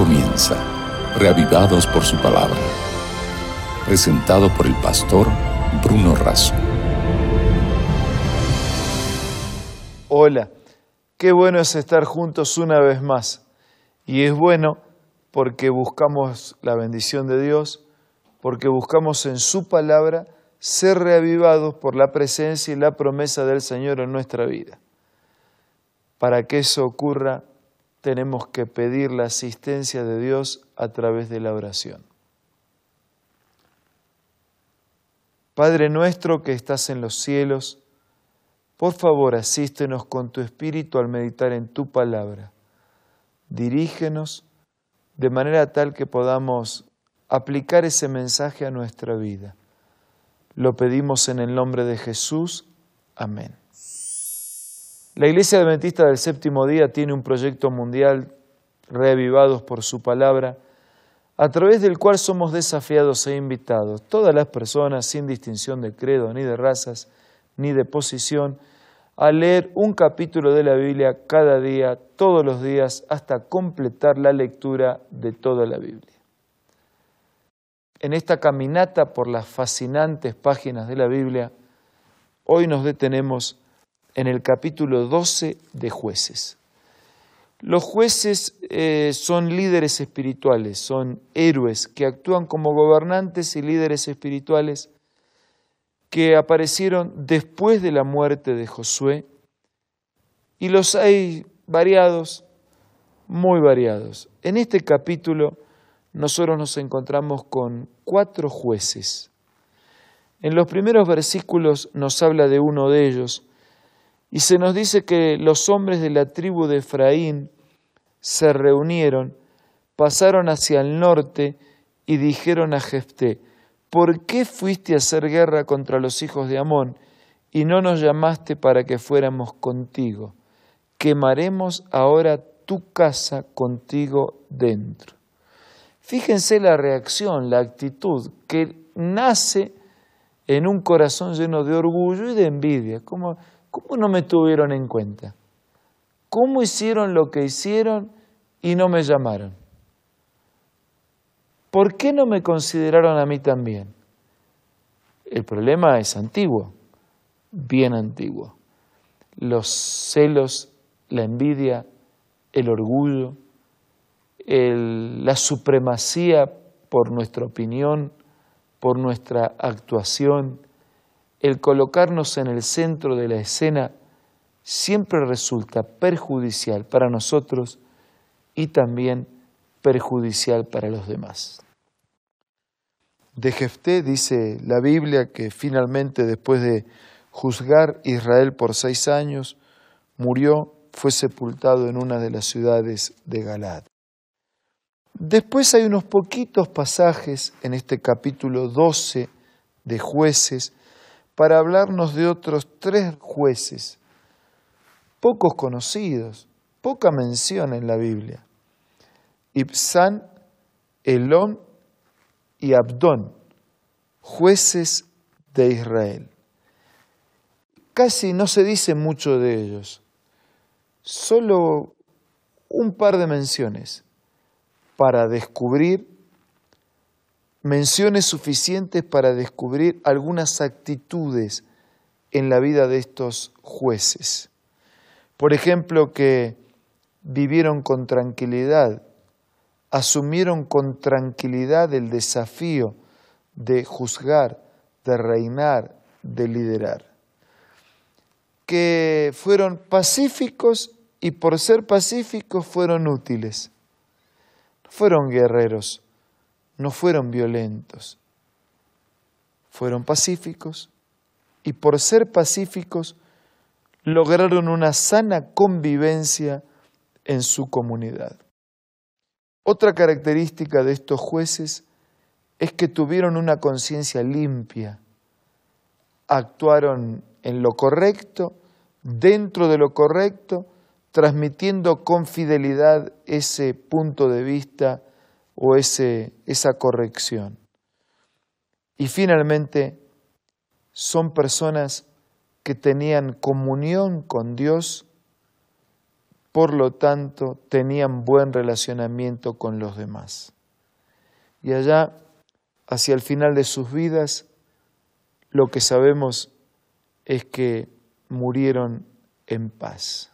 comienza, reavivados por su palabra. Presentado por el pastor Bruno Razo. Hola, qué bueno es estar juntos una vez más. Y es bueno porque buscamos la bendición de Dios, porque buscamos en su palabra ser reavivados por la presencia y la promesa del Señor en nuestra vida. Para que eso ocurra, tenemos que pedir la asistencia de Dios a través de la oración. Padre nuestro que estás en los cielos, por favor asístenos con tu Espíritu al meditar en tu palabra. Dirígenos de manera tal que podamos aplicar ese mensaje a nuestra vida. Lo pedimos en el nombre de Jesús. Amén. La Iglesia Adventista del Séptimo Día tiene un proyecto mundial, reavivados por su palabra, a través del cual somos desafiados e invitados, todas las personas, sin distinción de credo, ni de razas, ni de posición, a leer un capítulo de la Biblia cada día, todos los días, hasta completar la lectura de toda la Biblia. En esta caminata por las fascinantes páginas de la Biblia, hoy nos detenemos en el capítulo 12 de Jueces. Los jueces son líderes espirituales, son héroes que actúan como gobernantes y líderes espirituales que aparecieron después de la muerte de Josué, y los hay variados, muy variados. En este capítulo nosotros nos encontramos con 4 jueces. En los primeros versículos nos habla de uno de ellos, y se nos dice que los hombres de la tribu de Efraín se reunieron, pasaron hacia el norte y dijeron a Jefté: ¿por qué fuiste a hacer guerra contra los hijos de Amón y no nos llamaste para que fuéramos contigo? Quemaremos ahora tu casa contigo dentro. Fíjense la reacción, la actitud que nace en un corazón lleno de orgullo y de envidia. ¿Cómo no me tuvieron en cuenta? ¿Cómo hicieron lo que hicieron y no me llamaron? ¿Por qué no me consideraron a mí también? El problema es antiguo, bien antiguo. Los celos, la envidia, el orgullo, la supremacía por nuestra opinión, por nuestra actuación, el colocarnos en el centro de la escena siempre resulta perjudicial para nosotros y también perjudicial para los demás. De Jefté dice la Biblia que finalmente, después de juzgar Israel por 6 años, murió, fue sepultado en una de las ciudades de Galaad. Después hay unos poquitos pasajes en este capítulo 12 de Jueces para hablarnos de otros 3 jueces, pocos conocidos, poca mención en la Biblia: Ibzán, Elón y Abdón, jueces de Israel. Casi no se dice mucho de ellos, solo un par de menciones para descubrir, menciones suficientes para descubrir algunas actitudes en la vida de estos jueces. Por ejemplo, que vivieron con tranquilidad, asumieron con tranquilidad el desafío de juzgar, de reinar, de liderar. Que fueron pacíficos y por ser pacíficos fueron útiles. No fueron guerreros, no fueron violentos. Fueron pacíficos y por ser pacíficos lograron una sana convivencia en su comunidad. Otra característica de estos jueces es que tuvieron una conciencia limpia, actuaron en lo correcto, dentro de lo correcto, transmitiendo con fidelidad ese punto de vista o esa corrección. Y finalmente, son personas que tenían comunión con Dios por lo tanto tenían buen relacionamiento con los demás. Y allá, hacia el final de sus vidas, lo que sabemos es que murieron en paz.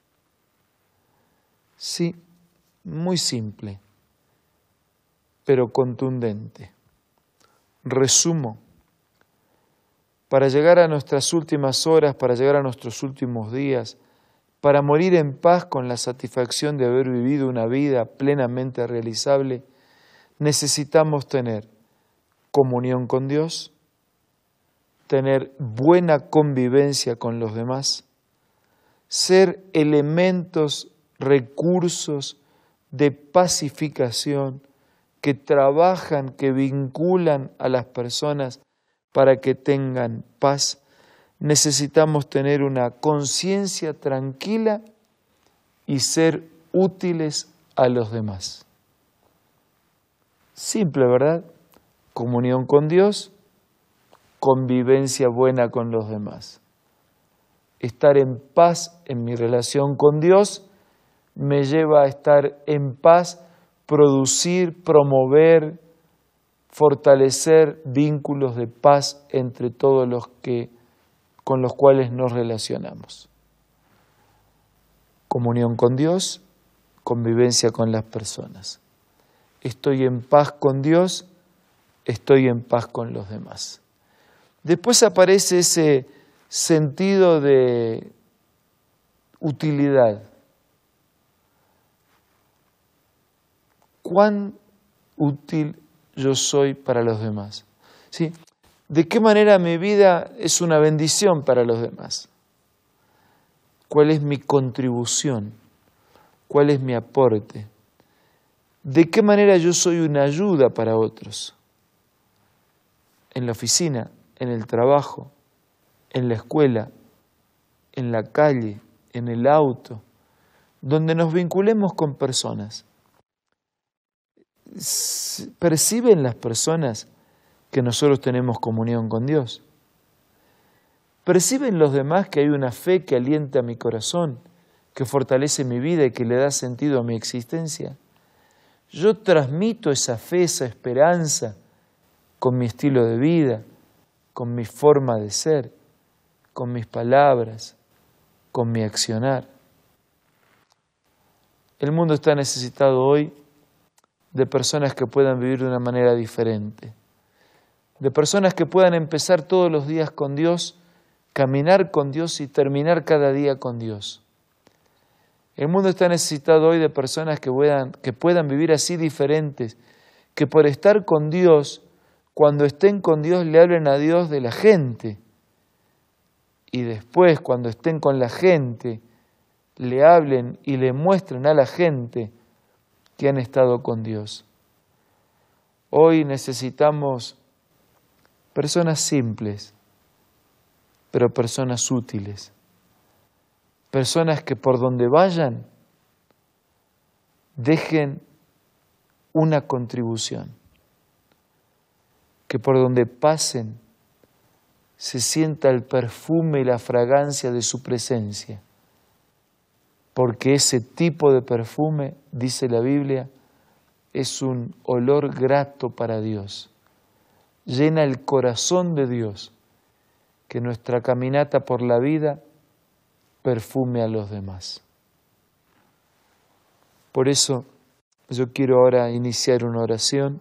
Sí, muy simple, pero contundente. Resumo, para llegar a nuestras últimas horas, para llegar a nuestros últimos días, para morir en paz con la satisfacción de haber vivido una vida plenamente realizable, necesitamos tener comunión con Dios, tener buena convivencia con los demás, ser elementos, recursos de pacificación que trabajan, que vinculan a las personas para que tengan paz. Necesitamos tener una conciencia tranquila y ser útiles a los demás. Simple, ¿verdad? Comunión con Dios, convivencia buena con los demás. Estar en paz en mi relación con Dios me lleva a estar en paz, producir, promover, fortalecer vínculos de paz entre todos los que con los cuales nos relacionamos. Comunión con Dios, convivencia con las personas. Estoy en paz con Dios, estoy en paz con los demás. Después aparece ese sentido de utilidad. ¿Cuán útil yo soy para los demás? ¿Sí? ¿De qué manera mi vida es una bendición para los demás? ¿Cuál es mi contribución? ¿Cuál es mi aporte? ¿De qué manera yo soy una ayuda para otros? En la oficina, en el trabajo, en la escuela, en la calle, en el auto, donde nos vinculemos con personas. ¿Perciben las personas que nosotros tenemos comunión con Dios? ¿Perciben los demás que hay una fe que alienta mi corazón, que fortalece mi vida y que le da sentido a mi existencia? Yo transmito esa fe, esa esperanza con mi estilo de vida, con mi forma de ser, con mis palabras, con mi accionar. El mundo está necesitado hoy de personas que puedan vivir de una manera diferente, de personas que puedan empezar todos los días con Dios, caminar con Dios y terminar cada día con Dios. El mundo está necesitado hoy de personas que puedan vivir así diferentes, que por estar con Dios, cuando estén con Dios le hablen a Dios de la gente y después cuando estén con la gente le hablen y le muestren a la gente que han estado con Dios. Hoy necesitamos personas simples, pero personas útiles. Personas que por donde vayan dejen una contribución. Que por donde pasen se sienta el perfume y la fragancia de su presencia. Porque ese tipo de perfume, dice la Biblia, es un olor grato para Dios. Llena el corazón de Dios, que nuestra caminata por la vida perfume a los demás. Por eso yo quiero ahora iniciar una oración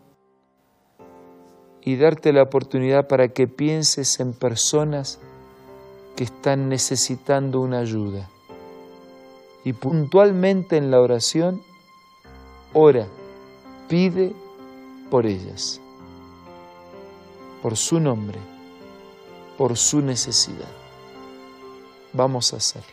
y darte la oportunidad para que pienses en personas que están necesitando una ayuda. Y puntualmente en la oración, ora, pide por ellas, por su nombre, por su necesidad. Vamos a hacerlo.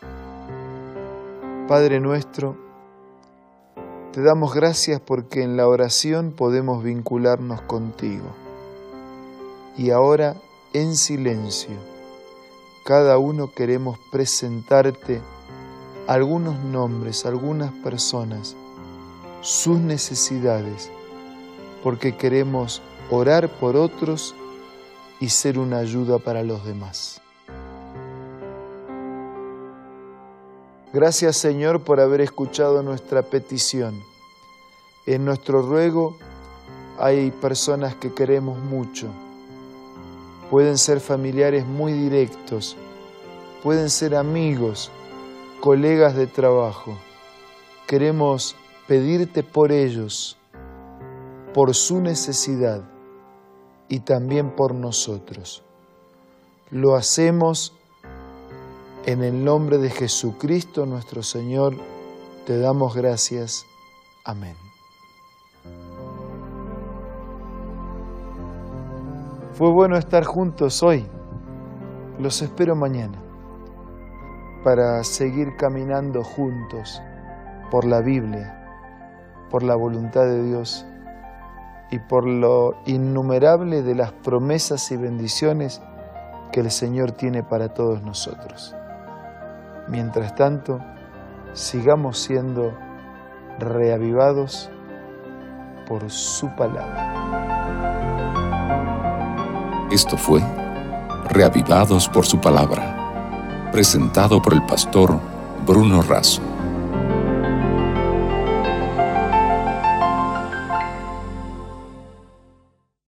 Padre nuestro, te damos gracias porque en la oración podemos vincularnos contigo. Y ahora, en silencio, cada uno queremos presentarte algunos nombres, algunas personas, sus necesidades, porque queremos orar por otros y ser una ayuda para los demás. Gracias, Señor, por haber escuchado nuestra petición. En nuestro ruego hay personas que queremos mucho. Pueden ser familiares muy directos, pueden ser amigos, colegas de trabajo. Queremos pedirte por ellos, por su necesidad y también por nosotros. Lo hacemos en el nombre de Jesucristo nuestro Señor. Te damos gracias. Amén. Fue bueno estar juntos hoy. Los espero mañana para seguir caminando juntos por la Biblia, por la voluntad de Dios y por lo innumerable de las promesas y bendiciones que el Señor tiene para todos nosotros. Mientras tanto, sigamos siendo reavivados por su palabra. Esto fue Reavivados por su palabra, presentado por el pastor Bruno Razo.